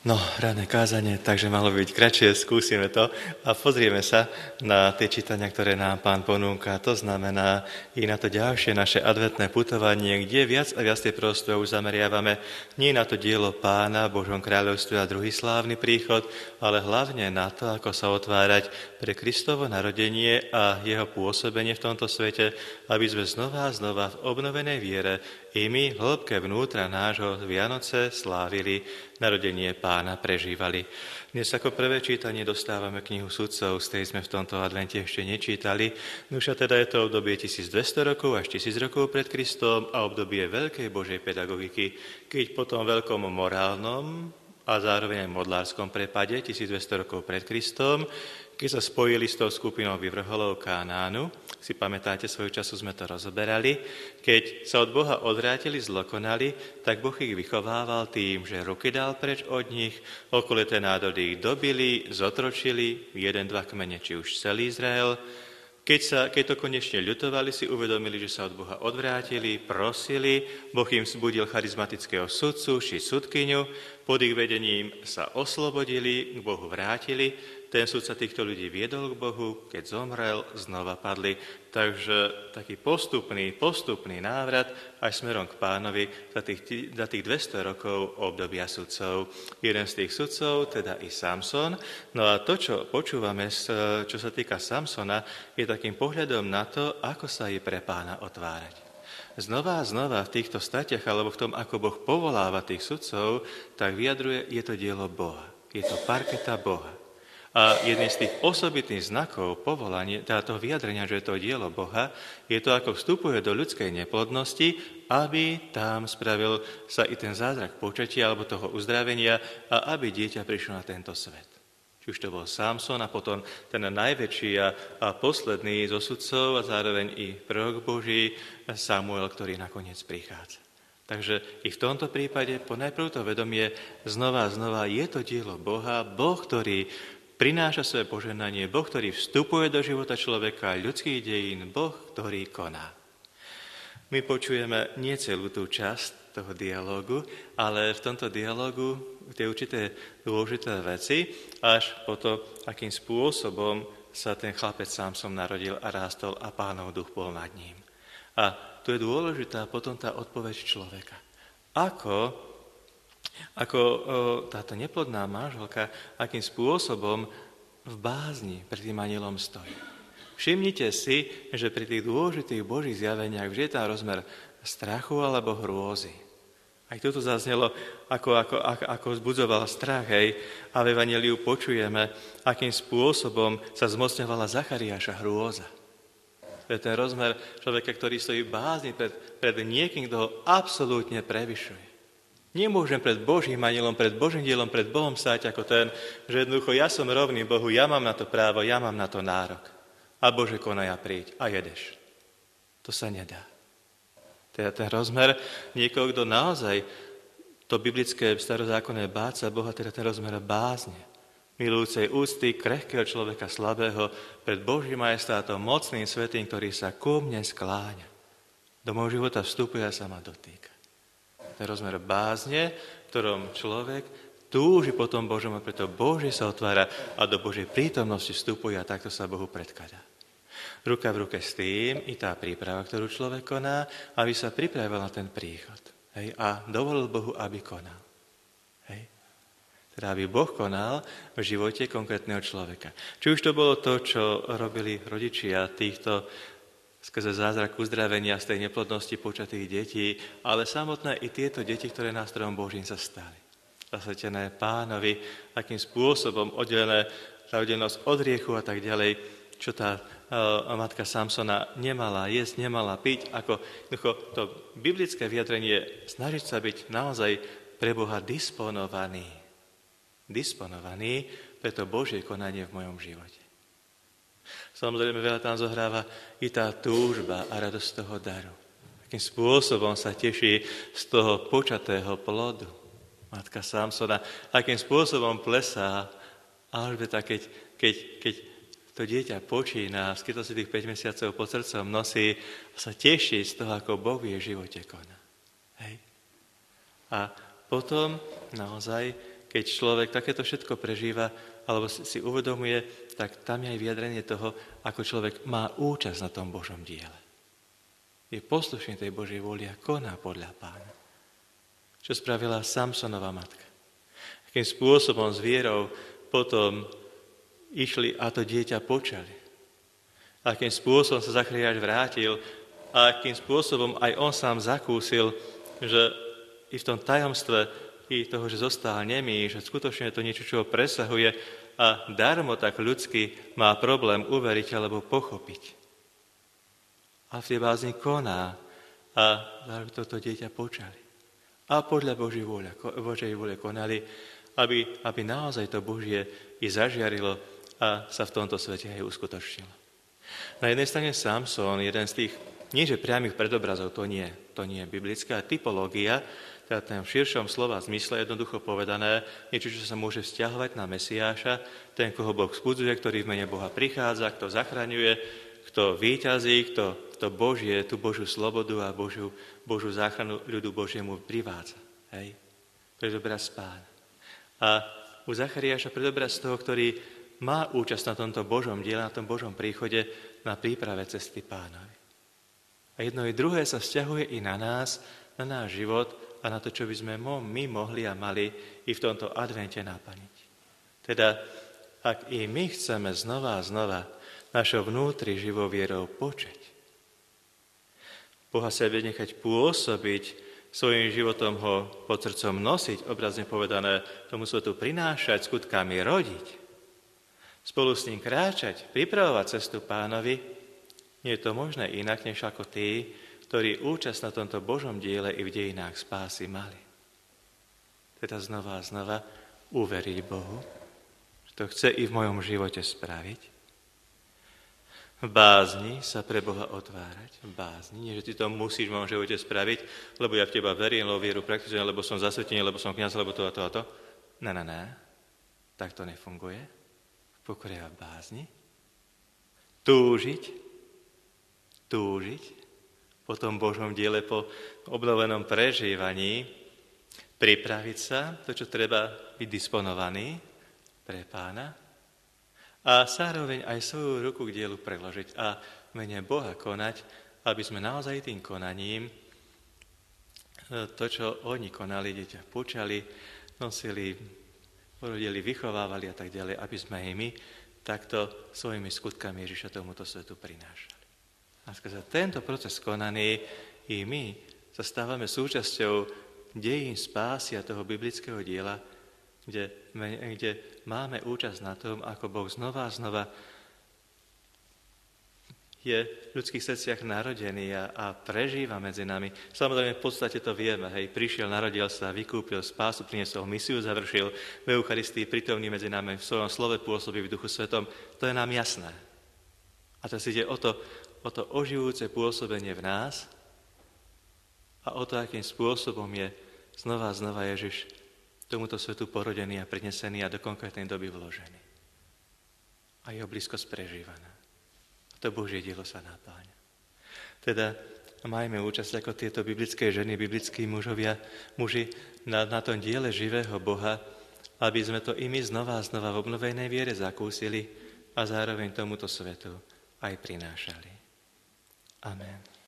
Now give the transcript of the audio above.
No, ranné kázanie, takže malo byť kratšie, skúsime to a pozrieme sa na tie čítania, ktoré nám Pán ponúka. To znamená i na to ďalšie naše adventné putovanie, kde viac a viac tie proroctva už zameriavame nie na to dielo Pána v Božom kráľovstve a druhý slávny príchod, ale hlavne na to, ako sa otvárať pre Kristovo narodenie a jeho pôsobenie v tomto svete, aby sme znova a znova v obnovenej viere i my v hĺbke vnútra nášho Vianoce slávili, narodenie Pána prežívali. Dnes ako prvé čítanie dostávame knihu Sudcov, z tej sme v tomto advente ešte nečítali. Nuša teda je to obdobie 1200 rokov až 1000 rokov pred Kristom a obdobie veľkej Božej pedagogiky, keď po tom veľkom morálnom a zároveň aj modlárskom prepade 1200 rokov pred Kristom, keď sa spojili s tou skupinou vyvrholov Kánánu, si pamätáte, svojho času sme to rozoberali, keď sa od Boha odvrátili, zlokonali, tak Boh ich vychovával tým, že ruky dal preč od nich, okolité národy ich dobili, zotročili, 1-2 kmene, či už celý Izrael. Keď to konečne ľutovali, si uvedomili, že sa od Boha odvrátili, prosili, Boh im vzbudil charizmatického sudcu či sudkyňu, pod ich vedením sa oslobodili, k Bohu vrátili, ten sudca týchto ľudí viedol k Bohu, keď zomrel, znova padli. Takže taký postupný návrat až smerom k Pánovi za tých 200 rokov obdobia sudcov. Jeden z tých sudcov, teda i Samson. No a to, čo počúvame, čo sa týka Samsona, je takým pohľadom na to, ako sa je pre Pána otvárať. Znova a znova v týchto statiach, alebo v tom, ako Boh povoláva tých sudcov, tak vyjadruje, je to dielo Boha. Je to parketa Boha. A jedným z tých osobitných znakov povolania, toho vyjadrenia, že je to dielo Boha, je to, ako vstupuje do ľudskej neplodnosti, aby tam spravil sa i ten zázrak počatia alebo toho uzdravenia a aby dieťa prišlo na tento svet. Či už to bol Samson a potom ten najväčší a posledný zo sudcov a zároveň i prorok Boží Samuel, ktorý nakoniec prichádza. Takže i v tomto prípade ponajprv to vedomie znova a znova je to dielo Boha, Boh, ktorý prináša svoje požehnanie, Boh, ktorý vstupuje do života človeka, ľudských dejín, Boh, ktorý koná. My počujeme nie celú tú časť toho dialógu, ale v tomto dialógu tie určité dôležité veci, až po to, akým spôsobom sa ten chlapec Samson narodil a rástol a Pánov duch bol nad ním. A tu je dôležitá potom tá odpoveď človeka. Ako táto neplodná manželka, akým spôsobom v bázni pred tým anielom stojí. Všimnite si, že pri tých dôležitých Božích zjaveniach vždy je tam rozmer strachu alebo hrôzy. Aj toto zaznelo, ako vzbudzoval strach, hej, a v Evanjeliu počujeme, akým spôsobom sa zmocňovala Zachariáša hrôza. To je ten rozmer človeka, ktorý stojí v bázni pred niekým, kto ho absolútne prevyšuje. Nemôžem pred Božím anielom, pred Božím dielom, pred Bohom stáť ako ten, že jednoducho ja som rovný Bohu, ja mám na to právo, ja mám na to nárok. A Bože, konaj a príď a jedeš. To sa nedá. To je ten rozmer niekoho, kto naozaj to biblické starozákonné báť sa Boha, teda ten rozmer bázne. Milujúcej úcty krehkého človeka slabého pred Božím majestátom, mocným svätým, ktorý sa ku mne skláňa. Do môjho života vstupuje a sa ma dotýka. Ten rozmer bázne, v ktorom človek túži po tom Božom a preto Božie sa otvára a do Božej prítomnosti vstupuje a takto sa Bohu predkladá. Ruka v ruke s tým i tá príprava, ktorú človek koná, aby sa pripravil na ten príchod. Hej? A dovolil Bohu, aby konal. Hej? Teda aby Boh konal v živote konkrétneho človeka. Či už to bolo to, čo robili rodičia týchto skrze zázrak uzdravenia z tej neplodnosti počatých detí, ale samotné i tieto deti, ktoré nástrojom Božím sa stali. Zasvetené Pánovi, akým spôsobom oddelené tá oddelenosť od hriechu a tak ďalej, čo tá matka Samsona nemala jesť, nemala piť, ako to biblické vyjadrenie snažiť sa byť naozaj pre Boha disponovaný. Disponovaný pre to Božie konanie v mojom živote. Samozrejme, veľa tam zohráva i tá túžba a radosť toho daru. Akým spôsobom sa teší z toho počatého plodu matka Samsona, akým spôsobom plesá Alžbeta, keď to dieťa počína, skytlo si tých 5 mesiacov pod srdcom nosí a sa teší z toho, ako Boh v jej živote koná. Hej. A potom naozaj, keď človek takéto všetko prežíva, alebo si uvedomuje, tak tam je aj vyjadrenie toho, ako človek má účasť na tom Božom diele. Je poslušný tej Božej vôli a koná podľa Pána. Čo spravila Samsonova matka. Akým spôsobom s vierou potom išli a to dieťa počali. Akým spôsobom sa Zachariáš vrátil a akým spôsobom aj on sám zakúsil, že i v tom tajomstve i toho, že zostal nemý, že skutočne je to niečo, čo ho presahuje a darmo tak ľudsky má problém uveriť alebo pochopiť. A v tej bázni koná a toto dieťa počali. A podľa Božej vôle konali, aby naozaj to Božie i zažiarilo a sa v tomto svete aj uskutočnilo. Na jednej strane Samson, jeden z tých, nie že priamých predobrazov, to nie je biblická typológia, teda ten v širšom slova zmysle jednoducho povedané, niečo, čo sa môže vzťahovať na Mesiáša, ten, koho Boh vzbudzuje, ktorý v mene Boha prichádza, kto zachraňuje, kto víťazí, kto Božie, tú Božiu slobodu a Božiu záchranu ľudu Božiemu privádza. Hej? Predobraz Pána. A u Zachariáša predobraz toho, ktorý má účasť na tomto Božom diele, na tom Božom príchode, na príprave cesty Pánovi. A jedno i druhé sa vzťahuje i na nás, na náš život a na to, čo by sme my mohli a mali i v tomto advente naplniť. Teda, ak i my chceme znova a znova našou vnútri živou vierou počať, Boha sebe nechať pôsobiť, svojím životom ho pod srdcom nosiť, obrazne povedané, tomu svetu prinášať, skutkami rodiť, spolu s ním kráčať, pripravovať cestu Pánovi, nie je to možné inak, než ako tí, ktorí účasť na tomto Božom diele i v dejinách spásy mali. Teda znova a znova uveriť Bohu, že to chce i v mojom živote spraviť. V bázni sa pre Boha otvárať. V bázni, nie že ty to musíš v mojom živote spraviť, lebo ja v teba verím, lebo vieru praktizujem, lebo som zasvetený, lebo som kňaz, lebo to a to a to. Ne. Tak to nefunguje. V pokore a v bázni. Túžiť po tom Božom diele, po obnovenom prežívaní, pripraviť sa, to, čo treba byť disponovaný pre Pána, a zároveň aj svoju ruku k dielu preložiť a v mene Boha konať, aby sme naozaj tým konaním to, čo oni konali, dieťa počali, nosili, porodili, vychovávali a tak ďalej, aby sme aj my takto svojimi skutkami Ježiša tomuto svetu prinášali. A skrze tento proces konaný i my sa stávame súčasťou dejín spásy a toho biblického diela, kde máme účasť na tom, ako Boh znova a znova je v ľudských srdciach narodený a prežíva medzi nami. Samozrejme, v podstate to vieme. Hej, prišiel, narodil sa, vykúpil spásu, priniesol misiu, završil v Eucharistii, prítomný medzi nami, v svojom slove pôsobí v Duchu Svetom. To je nám jasné. A teraz ide o to oživujúce pôsobenie v nás a o to, akým spôsobom je znova a znova Ježiš tomuto svetu porodený a prinesený a do konkrétnej doby vložený. A jeho blízkosť prežívaná. A to Božie dielo sa napáňa. Teda majme účasť ako tieto biblické ženy, biblickí muži na tom diele živého Boha, aby sme to i my znova a znova v obnovenej viere zakúsili a zároveň tomuto svetu aj prinášali. Amen.